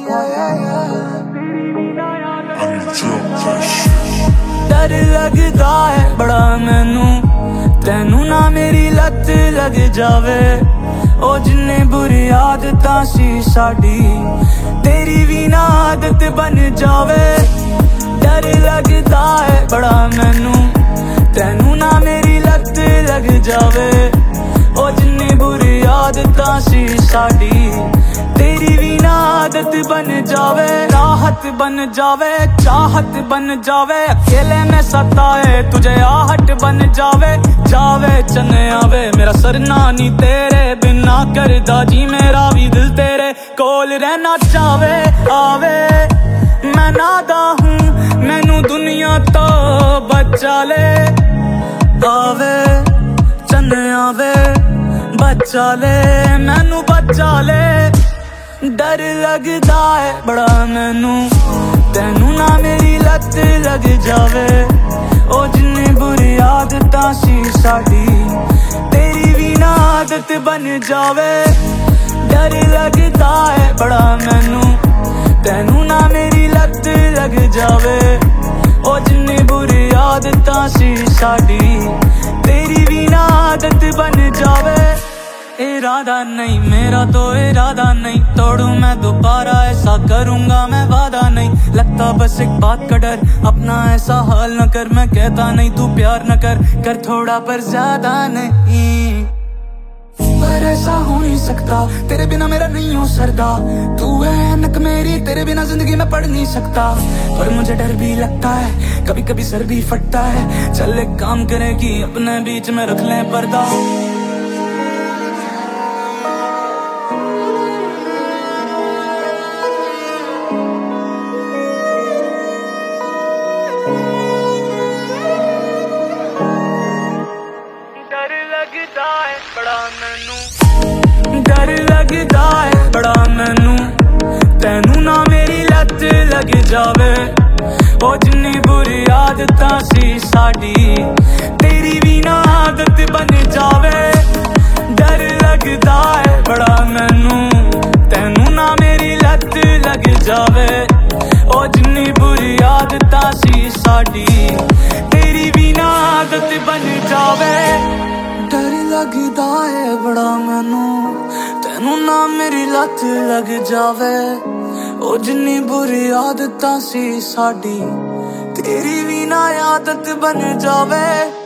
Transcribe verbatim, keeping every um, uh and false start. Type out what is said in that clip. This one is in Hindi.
डर लगदा है बड़ा मैनू तैनू ना मेरी लत लग जावे। ओ जिन्ने बुरी आदतां सी साडी तेरी भी ना आदत बन जावे। डर लगदा है बड़ा मैनू तैनू ना मेरी लत लग जावे। ओ जिन्नी बुरी आदतां सी साडी तेरी भी ना आदत बन जावे। राहत बन जावे चाहत बन जावे अकेले में सताए तुझे आहट बन जावे। जावे चने आवे मेरा सरना नी तेरे बिना करदा जी मेरा भी दिल तेरे कोल रहना चावे। आवे मैं नादा हूँ मैनू दुनिया तो बचा ले। आवे चने आवे बचा ले मैनू बचा ले। डर लगदा है बड़ा मैनू तैनू ना मेरी लत लग जावे। ओ जिन्नी बुरी आदतां सी साडी तेरी भी ना आदत बन जावे। डर लगदा है बड़ा मैनू तैनू ना मेरी लत लग जावे। ओ जिन्नी बुरी आदतां सी साडी तेरी भी ना आदत बन जावे। इरादा नहीं मेरा तो इरादा नहीं तोड़ू मैं दोबारा ऐसा करूंगा मैं वादा नहीं। लगता बस एक बात का डर अपना ऐसा हाल न कर। मैं कहता नहीं तू प्यार न कर कर थोड़ा पर ज्यादा नहीं। पर ऐसा हो नहीं सकता तेरे बिना मेरा नहीं हो सरदा। तू है नक मेरी तेरे बिना जिंदगी में पढ़ नहीं सकता। पर मुझे डर भी लगता है कभी कभी सर भी फटता है। चल एक काम करेगी अपने बीच में रख ले पर्दा। डर लगदा है बड़ा मैनू डर लगदा है बड़ा मैनू तैनू ना मेरी लत लग जावे। ओ जिन्नी बुरी आदतां सी साडी तेरी भी ना आदत बन जावे। डर लगदा है बड़ा मैनू तैनू ना मेरी लत लग जावे। ओ जिन्नी बुरी आदतां सी साडी तेरी भी ना आदत बन जावे। डर लगदा है बड़ा मैनू तैनू ना मेरी लत लग जावे। ओ जिन्नी बुरी आदतां सी साडी तेरी भी ना आदत बन जावे।